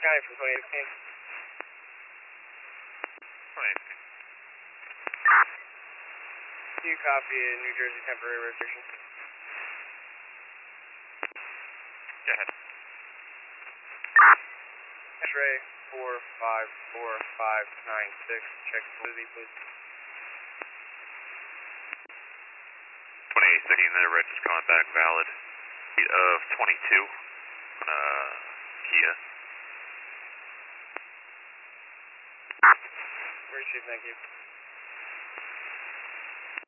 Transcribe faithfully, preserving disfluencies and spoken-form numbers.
County from twenty sixteen. twenty sixteen. Do you copy a New Jersey temporary restriction? Go ahead. X-ray four five four five nine six. Check validity, please. twenty-eight sixteen, the red is coming back valid. Speed of twenty-two on uh, Kia. Receive, thank you.